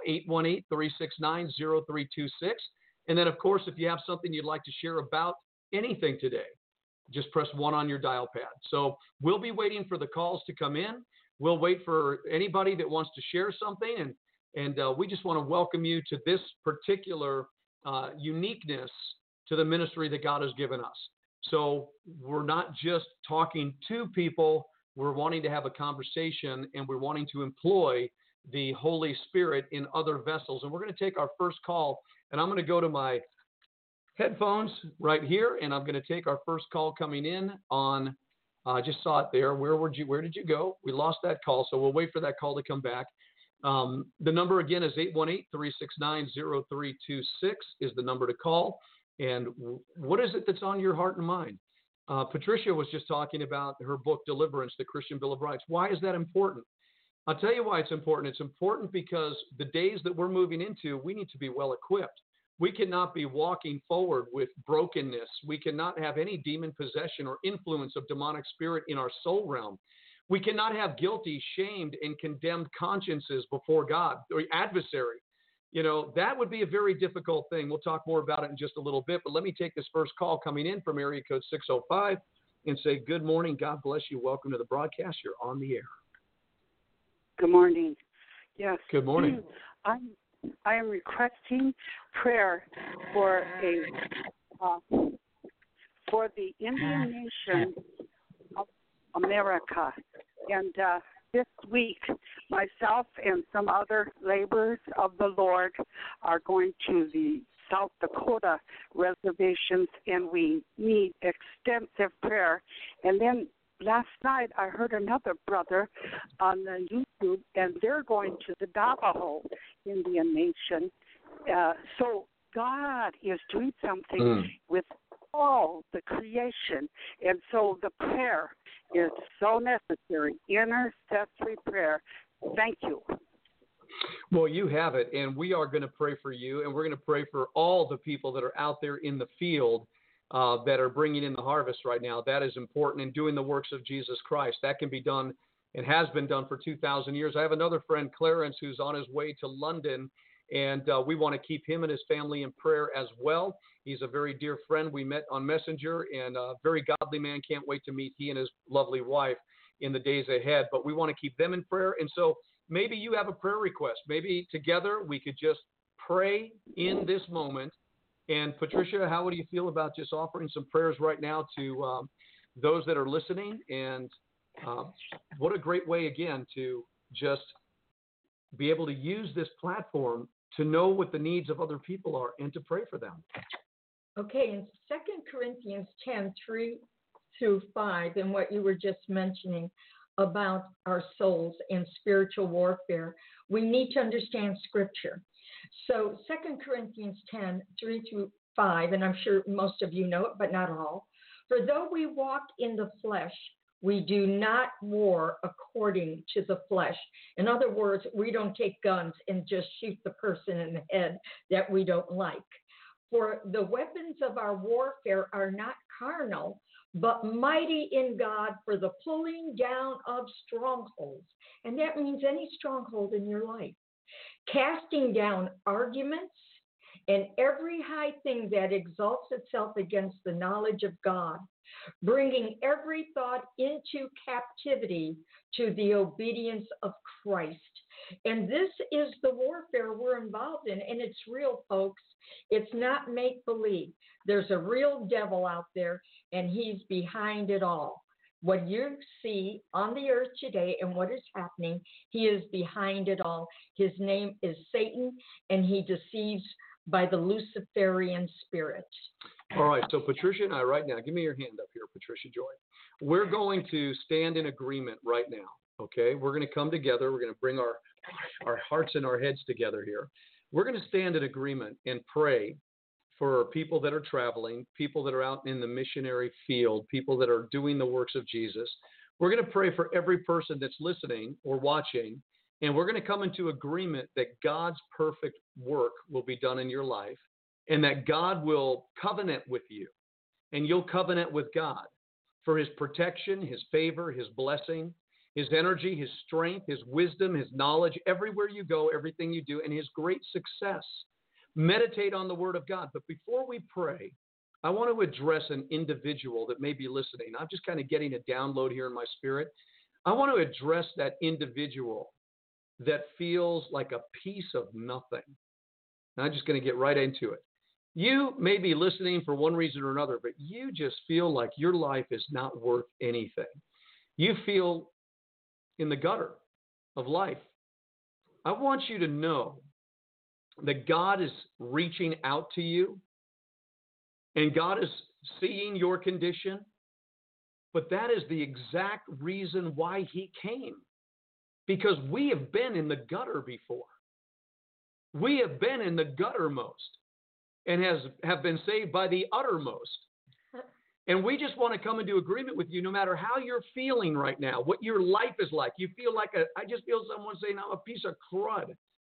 Speaker 4: 818-369-0326. And then, of course, if you have something you'd like to share about anything today, just press 1 on your dial pad. So we'll be waiting for the calls to come in. We'll wait for anybody that wants to share something. And we just want to welcome you to this particular uniqueness to the ministry that God has given us. So we're not just talking to people. We're wanting to have a conversation, and we're wanting to employ the Holy Spirit in other vessels. And we're going to take our first call, and I'm going to go to my headphones right here, and I'm going to take our first call coming in on, I just saw it there. Where did you go? We lost that call, so we'll wait for that call to come back. The number again is 818-369-0326 is the number to call. And what is it that's on your heart and mind? Patricia was just talking about her book, Deliverance, the Christian Bill of Rights. Why is that important? I'll tell you why it's important. It's important because the days that we're moving into, we need to be well equipped. We cannot be walking forward with brokenness. We cannot have any demon possession or influence of demonic spirit in our soul realm. We cannot have guilty, shamed, and condemned consciences before God or adversary. You know, that would be a very difficult thing. We'll talk more about it in just a little bit, but let me take this first call coming in from area code 605 and say, good morning. God bless you. Welcome to the broadcast. You're on the air.
Speaker 6: Good morning. Yes.
Speaker 4: Good morning.
Speaker 6: I am requesting prayer for the Indian nation of America. And this week, myself and some other laborers of the Lord are going to the South Dakota reservations, and we need extensive prayer. And then last night, I heard another brother on the YouTube, and they're going to the Navajo Indian Nation. So God is doing something with all the creation. And so the prayer is so necessary, intercessory prayer. Thank you.
Speaker 4: Well, you have it, and we are going to pray for you, and we're going to pray for all the people that are out there in the field that are bringing in the harvest right now. That is important, in doing the works of Jesus Christ. That can be done and has been done for 2,000 years. I have another friend, Clarence, who's on his way to London, and we want to keep him and his family in prayer as well. He's a very dear friend. We met on Messenger, and a very godly man. Can't wait to meet he and his lovely wife in the days ahead. But we want to keep them in prayer. And so maybe you have a prayer request. Maybe together we could just pray in this moment. And Patricia, how would you feel about just offering some prayers right now to those that are listening? And what a great way, again, to just be able to use this platform to know what the needs of other people are and to pray for them.
Speaker 5: Okay, in 2 Corinthians 10, 3 through 5, and what you were just mentioning, about our souls and spiritual warfare, we need to understand Scripture. So 2 Corinthians 10, 3 through 5, and I'm sure most of you know it, but not all. For though we walk in the flesh, we do not war according to the flesh. In other words, we don't take guns and just shoot the person in the head that we don't like. For the weapons of our warfare are not carnal, but mighty in God for the pulling down of strongholds. And that means any stronghold in your life. Casting down arguments and every high thing that exalts itself against the knowledge of God, bringing every thought into captivity to the obedience of Christ. And this is the warfare we're involved in, and it's real, folks. It's not make-believe. There's a real devil out there, and he's behind it all. What you see on the earth today and what is happening, he is behind it all. His name is Satan, and he deceives by the Luciferian spirit.
Speaker 4: All right, so Patricia and I right now, give me your hand up here, Patricia Joy. We're going to stand in agreement right now, okay? We're going to come together. We're going to bring our hearts and our heads together here. We're going to stand in agreement and pray for people that are traveling, people that are out in the missionary field, people that are doing the works of Jesus. We're going to pray for every person that's listening or watching, and we're going to come into agreement that God's perfect work will be done in your life, and that God will covenant with you, and you'll covenant with God for his protection, his favor, his blessing, his energy, his strength, his wisdom, his knowledge, everywhere you go, everything you do, and his great success. Meditate on the word of God. But before we pray, I want to address an individual that may be listening. I'm just kind of getting a download here in my spirit. I want to address that individual that feels like a piece of nothing. And I'm just going to get right into it. You may be listening for one reason or another, but you just feel like your life is not worth anything. You feel in the gutter of life. I want you to know that God is reaching out to you, and God is seeing your condition, but that is the exact reason why he came, because we have been in the gutter before. We have been in the guttermost and have been saved by the uttermost. And we just want to come into agreement with you no matter how you're feeling right now, what your life is like. You feel like I just feel someone saying, I'm a piece of crud.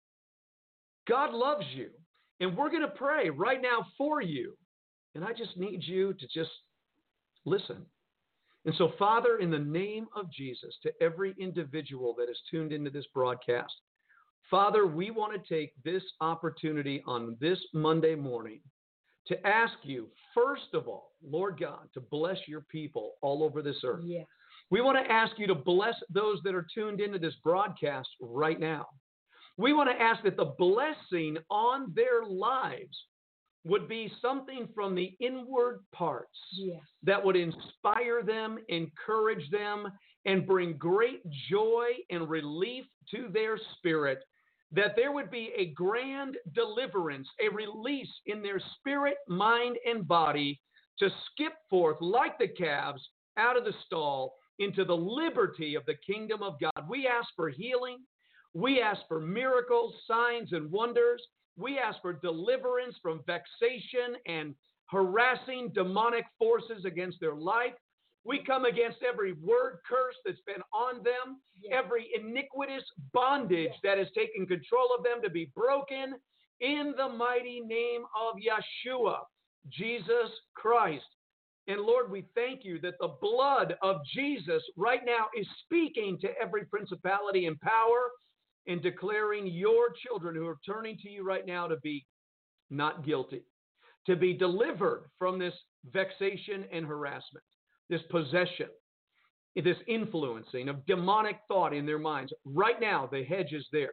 Speaker 4: God loves you, and we're going to pray right now for you. And I just need you to just listen. And so, Father, in the name of Jesus, to every individual that is tuned into this broadcast, Father, we want to take this opportunity on this Monday morning to ask you, first of all, Lord God, to bless your people all over this earth.
Speaker 5: Yes.
Speaker 4: We want to ask you to bless those that are tuned into this broadcast right now. We want to ask that the blessing on their lives would be something from the inward parts that would inspire them, encourage them, and bring great joy and relief to their spirit, that there would be a grand deliverance, a release in their spirit, mind, and body to skip forth like the calves out of the stall into the liberty of the kingdom of God. We ask for healing. We ask for miracles, signs, and wonders. We ask for deliverance from vexation and harassing demonic forces against their life. We come against every word curse that's been on them, every iniquitous bondage that has taken control of them to be broken in the mighty name of Yeshua, Jesus Christ. And Lord, we thank you that the blood of Jesus right now is speaking to every principality and power and declaring your children who are turning to you right now to be not guilty, to be delivered from this vexation and harassment, this possession, this influencing of demonic thought in their minds. Right now, the hedge is there.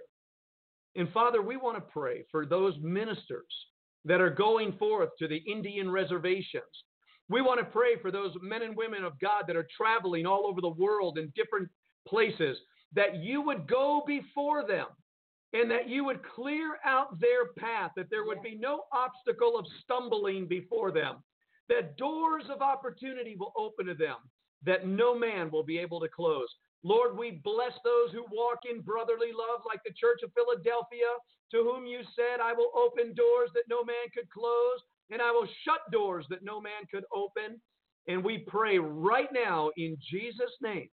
Speaker 4: And Father, we want to pray for those ministers that are going forth to the Indian reservations. We want to pray for those men and women of God that are traveling all over the world in different places, that you would go before them and that you would clear out their path, that there would be no obstacle of stumbling before them, that doors of opportunity will open to them, that no man will be able to close. Lord, we bless those who walk in brotherly love like the Church of Philadelphia, to whom you said, I will open doors that no man could close, and I will shut doors that no man could open. And we pray right now in Jesus' name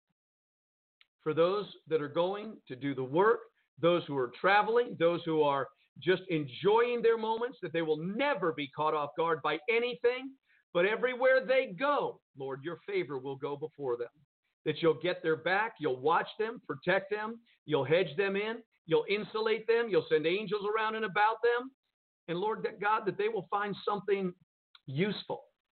Speaker 4: for those that are going to do the work, those who are traveling, those who are just enjoying their moments, that they will never be caught off guard by anything, but everywhere they go, Lord, your favor will go before them. That you'll get their back, you'll watch them, protect them, you'll hedge them in, you'll insulate them, you'll send angels around and about them. And Lord God, that they will find something useful.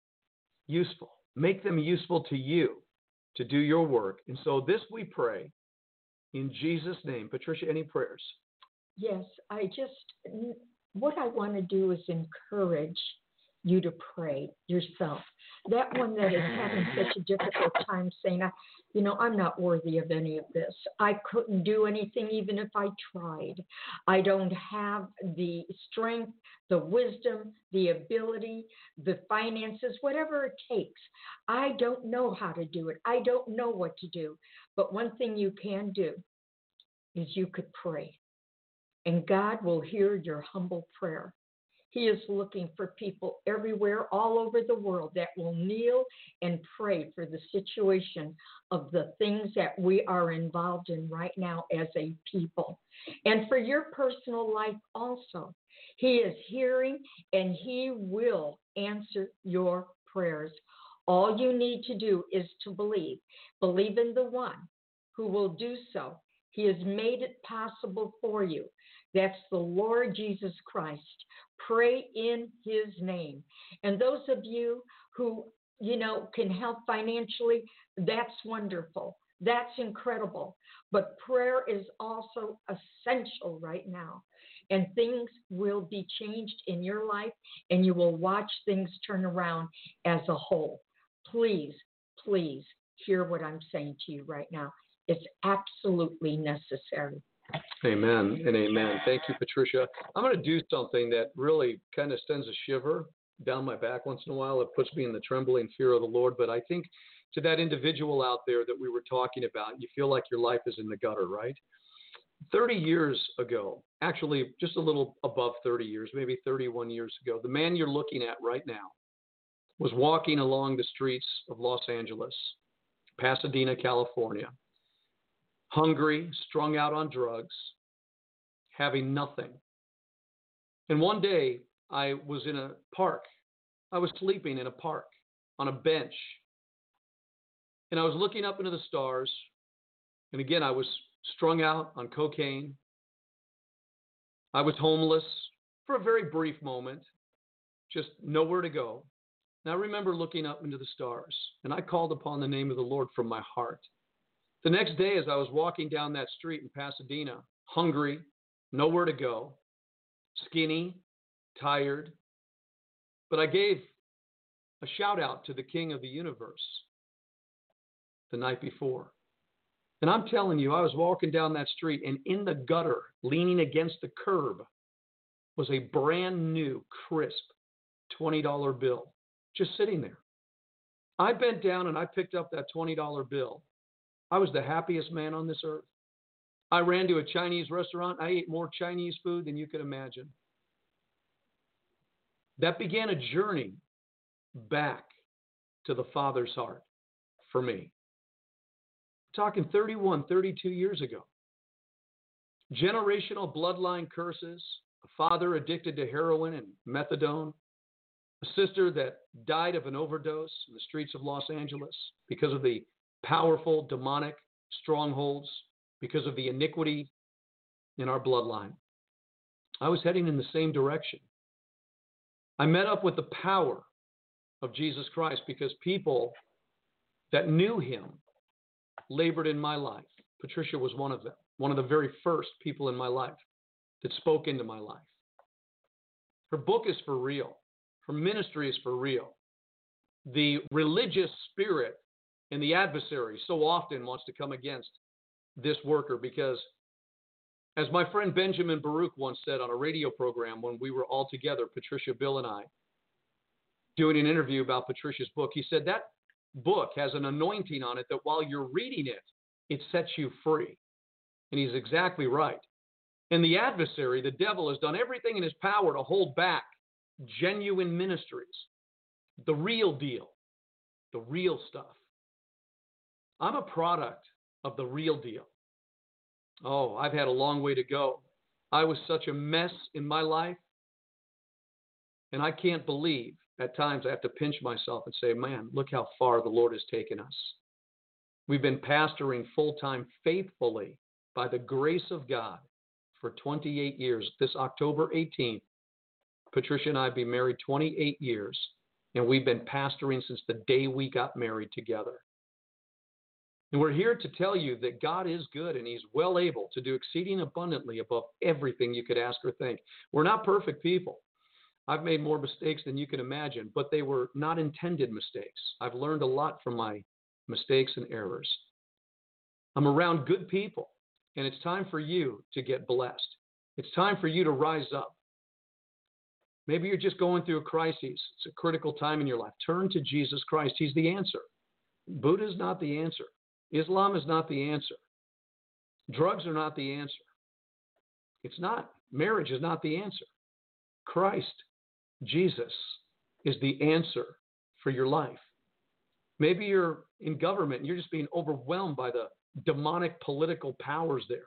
Speaker 4: Make them useful to you to do your work. And so this we pray in Jesus' name. Patricia, any prayers?
Speaker 5: Yes, what I want to do is encourage you to pray yourself. That one that is having such a difficult time saying, I'm not worthy of any of this. I couldn't do anything even if I tried. I don't have the strength, the wisdom, the ability, the finances, whatever it takes. I don't know how to do it. I don't know what to do. But one thing you can do is you could pray. And God will hear your humble prayer. He is looking for people everywhere, all over the world, that will kneel and pray for the situation of the things that we are involved in right now as a people. And for your personal life also. He is hearing and he will answer your prayers. All you need to do is to believe. Believe in the one who will do so. He has made it possible for you. That's the Lord Jesus Christ. Pray in his name. And those of you who, can help financially, that's wonderful. That's incredible. But prayer is also essential right now. And things will be changed in your life, and you will watch things turn around as a whole. Please, please hear what I'm saying to you right now. It's absolutely necessary.
Speaker 4: Amen and amen. Thank you, Patricia. I'm going to do something that really kind of sends a shiver down my back once in a while. It puts me in the trembling fear of the Lord. But I think to that individual out there that we were talking about, you feel like your life is in the gutter, right? 30 years ago, actually just a little above 30 years, maybe 31 years ago, the man you're looking at right now was walking along the streets of Los Angeles, Pasadena, California, hungry, strung out on drugs, having nothing. And one day I was in a park. I was sleeping in a park on a bench. And I was looking up into the stars. And again, I was strung out on cocaine. I was homeless for a very brief moment, just nowhere to go. And I remember looking up into the stars, and I called upon the name of the Lord from my heart. The next day, as I was walking down that street in Pasadena, hungry, nowhere to go, skinny, tired, but I gave a shout out to the King of the universe the night before. And I'm telling you, I was walking down that street, and in the gutter, leaning against the curb, was a brand new, crisp $20 bill just sitting there. I bent down and I picked up that $20 bill. I was the happiest man on this earth. I ran to a Chinese restaurant. I ate more Chinese food than you could imagine. That began a journey back to the Father's heart for me. Talking 31, 32 years ago. Generational bloodline curses, a father addicted to heroin and methadone, a sister that died of an overdose in the streets of Los Angeles because of the powerful demonic strongholds, because of the iniquity in our bloodline. I was heading in the same direction. I met up with the power of Jesus Christ because people that knew him labored in my life. Patricia was one of them, one of the very first people in my life that spoke into my life. Her book is for real. Her ministry is for real. The religious spirit and the adversary so often wants to come against this worker because, as my friend Benjamin Baruch once said on a radio program when we were all together, Patricia, Bill, and I, doing an interview about Patricia's book, he said that book has an anointing on it that while you're reading it, it sets you free. And he's exactly right. And the adversary, the devil, has done everything in his power to hold back genuine ministries, the real deal, the real stuff. I'm a product of the real deal. Oh, I've had a long way to go. I was such a mess in my life, and I can't believe at times I have to pinch myself and say, man, look how far the Lord has taken us. We've been pastoring full-time faithfully by the grace of God for 28 years. This October 18th, Patricia and I have been married 28 years, and we've been pastoring since the day we got married together. And we're here to tell you that God is good, and he's well able to do exceeding abundantly above everything you could ask or think. We're not perfect people. I've made more mistakes than you can imagine, but they were not intended mistakes. I've learned a lot from my mistakes and errors. I'm around good people, and it's time for you to get blessed. It's time for you to rise up. Maybe you're just going through a crisis. It's a critical time in your life. Turn to Jesus Christ. He's the answer. Buddha is not the answer. Islam is not the answer. Drugs are not the answer. It's not. Marriage is not the answer. Christ, Jesus, is the answer for your life. Maybe you're in government and you're just being overwhelmed by the demonic political powers there.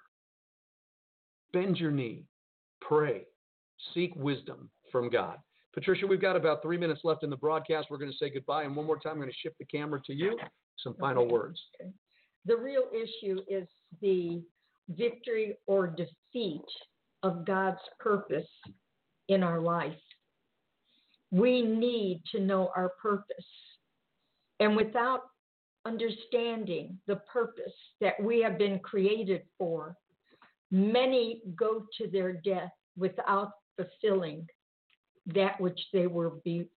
Speaker 4: Bend your knee. Pray. Seek wisdom from God. Patricia, we've got about 3 minutes left in the broadcast. We're going to say goodbye. And one more time, I'm going to shift the camera to you. Some final words.
Speaker 5: Okay. The real issue is the victory or defeat of God's purpose in our life. We need to know our purpose. And without understanding the purpose that we have been created for, many go to their death without fulfilling that which they were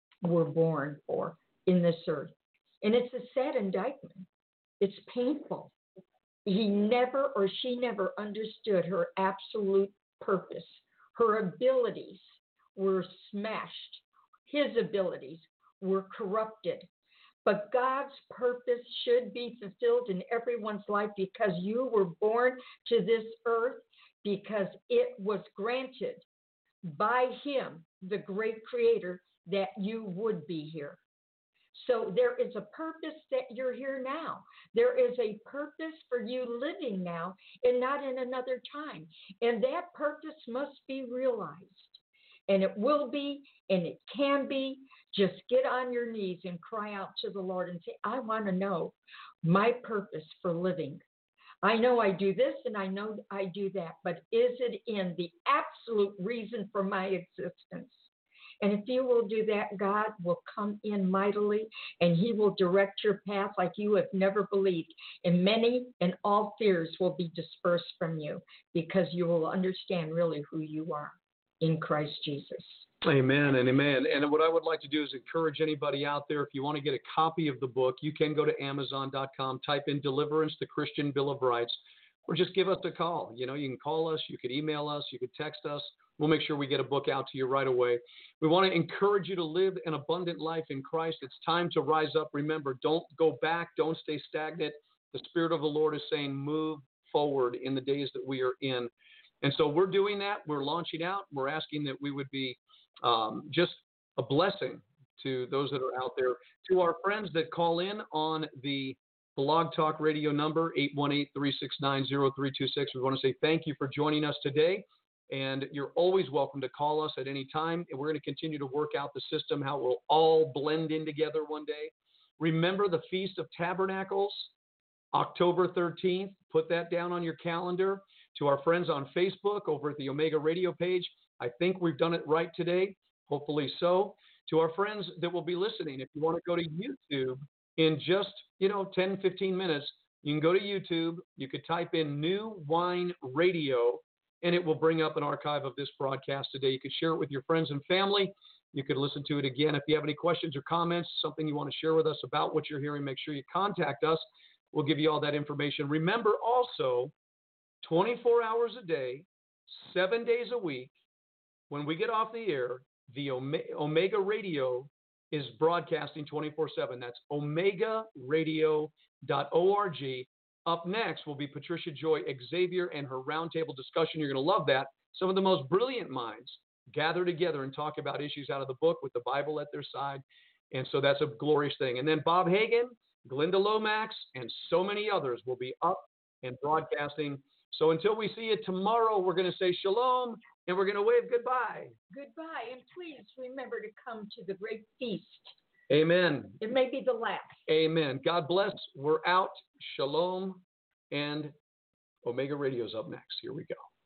Speaker 5: born for in this earth. And it's a sad indictment. It's painful. He never or she never understood her absolute purpose. Her abilities were smashed. His abilities were corrupted. But God's purpose should be fulfilled in everyone's life because you were born to this earth, because it was granted by him, the great creator, that you would be here. So there is a purpose that you're here now. There is a purpose for you living now and not in another time. And that purpose must be realized. And it will be, and it can be. Just get on your knees and cry out to the Lord and say, I want to know my purpose for living. I know I do this and I know I do that, but is it in the absolute reason for my existence? And if you will do that, God will come in mightily and he will direct your path like you have never believed. And many and all fears will be dispersed from you because you will understand really who you are in Christ Jesus.
Speaker 4: Amen and amen. And what I would like to do is encourage anybody out there, if you want to get a copy of the book, you can go to Amazon.com, type in Deliverance, the Christian Bill of Rights, or just give us a call. You know, you can call us, you could email us, you could text us. We'll make sure we get a book out to you right away. We want to encourage you to live an abundant life in Christ. It's time to rise up. Remember, don't go back. Don't stay stagnant. The Spirit of the Lord is saying move forward in the days that we are in. And so we're doing that. We're launching out. We're asking that we would be just a blessing to those that are out there. To our friends that call in on the Blog Talk Radio number, 818-369-0326, we want to say thank you for joining us today. And you're always welcome to call us at any time. And we're going to continue to work out the system, how we'll all blend in together one day. Remember the Feast of Tabernacles, October 13th. Put that down on your calendar. To our friends on Facebook over at the Omega Radio page, I think we've done it right today. Hopefully so. To our friends that will be listening, if you want to go to YouTube in just, 10, 15 minutes, you can go to YouTube. You could type in New Wine Radio, and it will bring up an archive of this broadcast today. You could share it with your friends and family. You could listen to it again. If you have any questions or comments, something you want to share with us about what you're hearing, make sure you contact us. We'll give you all that information. Remember also, 24 hours a day, 7 days a week, when we get off the air, the Omega Radio is broadcasting 24/7. That's omegaradio.org. Up next will be Patricia Joy Xavier and her roundtable discussion. You're going to love that. Some of the most brilliant minds gather together and talk about issues out of the book with the Bible at their side. And so that's a glorious thing. And then Bob Hagan, Glenda Lomax, and so many others will be up and broadcasting. So until we see you tomorrow, we're going to say shalom and we're going to wave goodbye.
Speaker 5: Goodbye. And please remember to come to the great feast.
Speaker 4: Amen.
Speaker 5: It may be the last.
Speaker 4: Amen. God bless. We're out. Shalom. And Omega Radio's up next. Here we go.